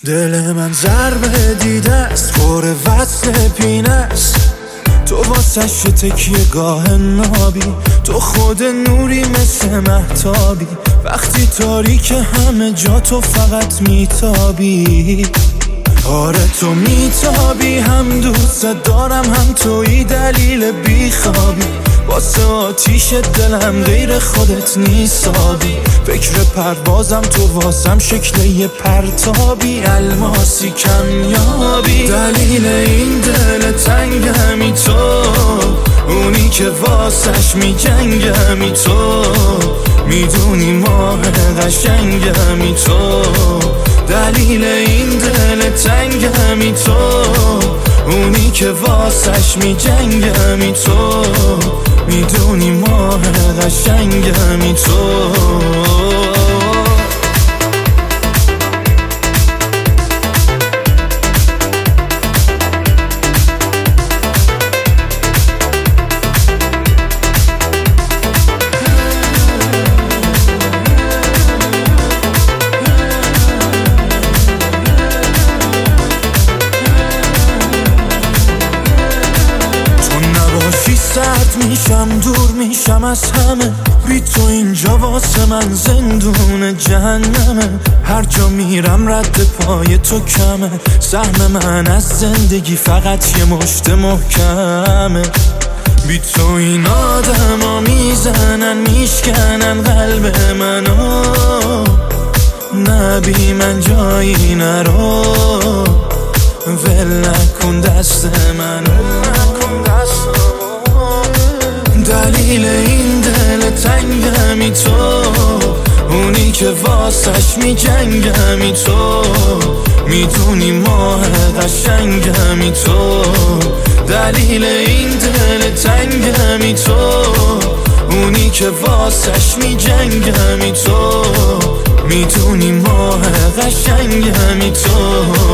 دل من ضربه دیده است، پر وصل پینه است. تو واسش تکیه گاه نابی، تو خود نوری مثل مهتابی. وقتی تاریک همه جا تو فقط میتابی. آره تو میتابی، هم دوست دارم هم توی دلیل بیخوابی. واسه آتیش دلم غیر خودت نیستابی. فکر پروازم تو واسم شکل یه پرتابی، الماسی کمیابی. دلیل این دل تنگمی تو، اونی که واسش میجنگمی تو. میدونی ماه قشنگمی تو، دلیل این دل تنگمی تو. اونی که واسش میجنگمی تو. میدونی ماه قشنگمی تو. سرد میشم، دور میشم از همه. بی تو اینجا واسه من زندون جهنمه. هر جا میرم رد پای تو کمه. سهم من از زندگی فقط یه مشت محکمه. بی تو این آدم ها میزنن میشکنن قلب منو. نه بی من جایی نرو، ول نکن دست منو. دلیل این دل تنگمی تو، اونی که واسش میجنگمی تو. میدونی ماه قشنگمی تو، دلیل این دل تنگمی تو. اونی که واسش میجنگمی تو. میدونی ماه قشنگمی تو.